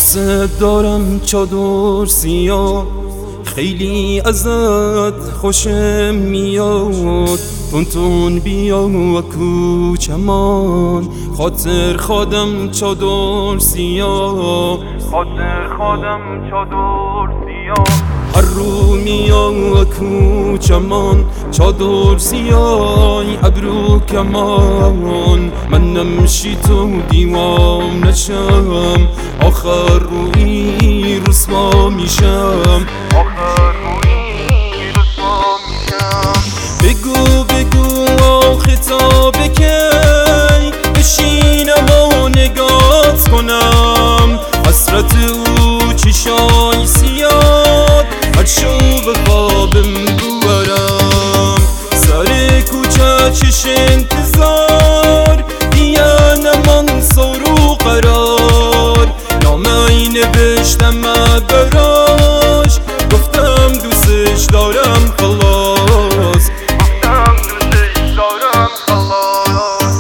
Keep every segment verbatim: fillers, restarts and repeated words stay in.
دوست دارم چادر سیاه، خیلی ازت خوشم میاد. تون تون بیا و کوچمان، خاطر خودم چادر سیاه، خاطر خودم چادر سیاه. هر رو میاد کوچمان چادر سیاه، ابرو کمان. من نمشی تو دیوام نشم، آخر روی رسوا میشم، آخر روی رسوا میشم. بگو بگو آخه تا بکی، بشینم و نگات کنم. حسرت او چشای سیاد، هر شو به خوابم ببرم. سر کوچه چش انتظار، دیگه نمان سر و قرار. نامه نوشتم براش، گفتم دوستش دارم خلاص، گفتم دوستش دارم خلاص.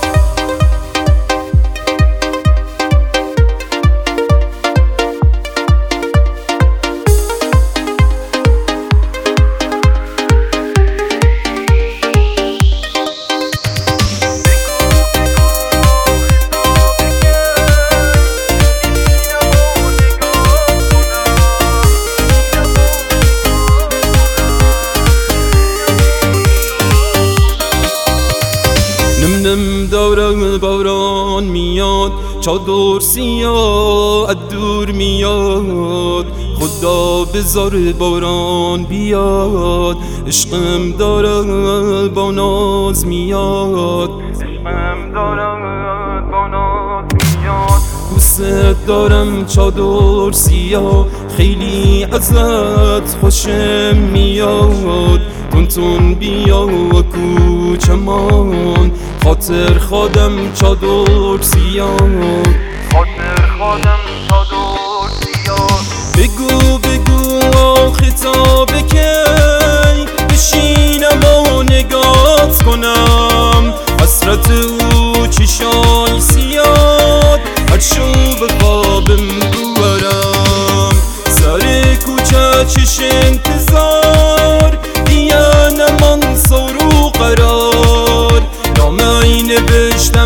نم داره باران میاد، چادر سیاه از دور میاد. خدا بذار باران بیاد، عشقم داره با ناز میاد، عشقم داره با ناز میاد. دوست دارم چادر سیاه، خیلی ازت خوشم میاد. تون تون بیا و کوچمان، خاطر خودم چادر سیاه، خاطر خودم چادر سیاه. بگو بگو آخه تا بکی، بشینم و نگات کنم. حسرت او چشای سیاد، هر شو به خوابم ببرم. سر کوچه چش انتظار، دیگه نمان سر و قرار. نامه نوشتم